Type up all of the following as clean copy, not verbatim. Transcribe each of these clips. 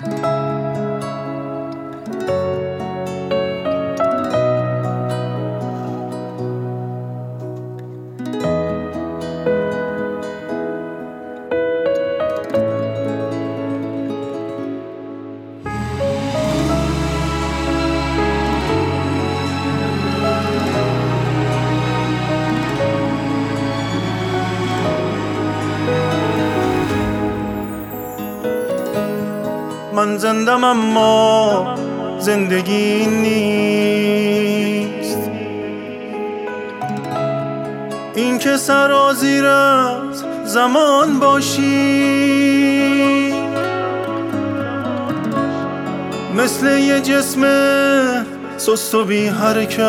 من زندم اما زندگی نیست، این که سرازیر از زمان باشی، مثل یه جسم سست و بی حرکت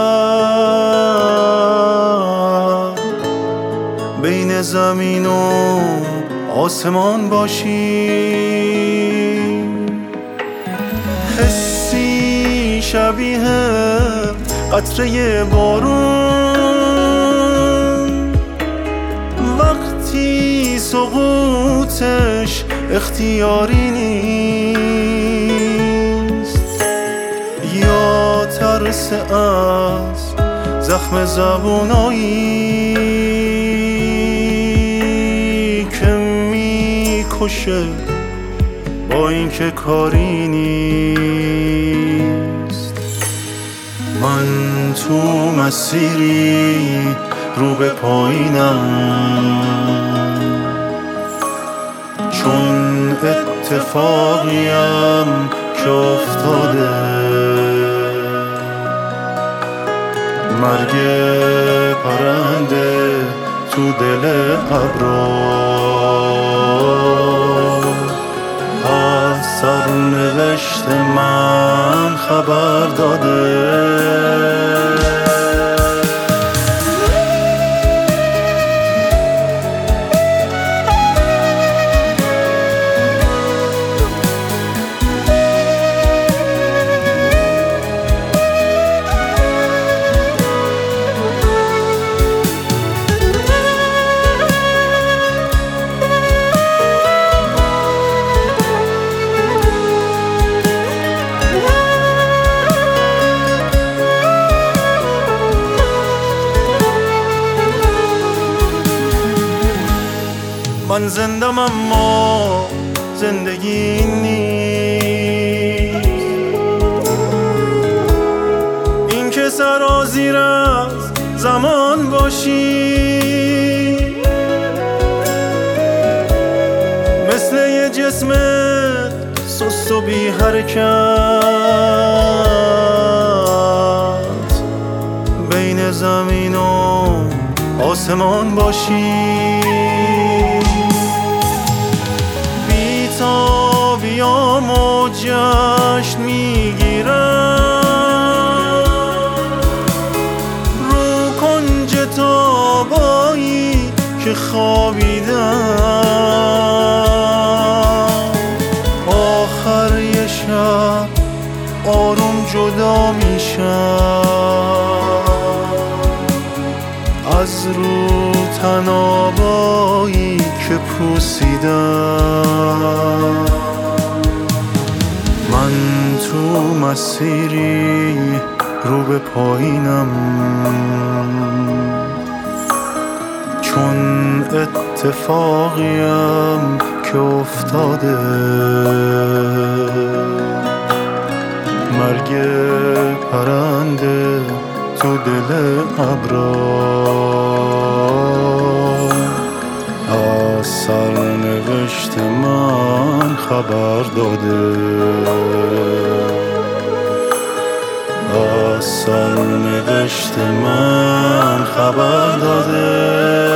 بین زمین و آسمان باشی. حسی شبیه قطره بارون وقتی سقوطش اختیاری نیست، یا ترس از زخم زبونایی که میکشه با این که کاری نیست. من تو مسیری رو به پایینم، چون اتفاقیم که افتاده، مرگ پرنده تو دل ابرار از سرنوشت من خبر داده. من زندم اما زندگی نیست، این که سرازیر از زمان باشی، مثل یه جسم سست و بی حرکت بین زمین و آسمان باشی. بیام و جشن میگیرم رو کنج تابایی که خوابیدم، آخر یه شب آروم جدا میشم از رو تنابایی که پوسیدم. من تو مسیری رو به پایینم، چون اتفاقیم که افتاده، مرگ پرنده تو دل ابرار از سرنوشت من خبر داده، از سرنوشت من خبر داده.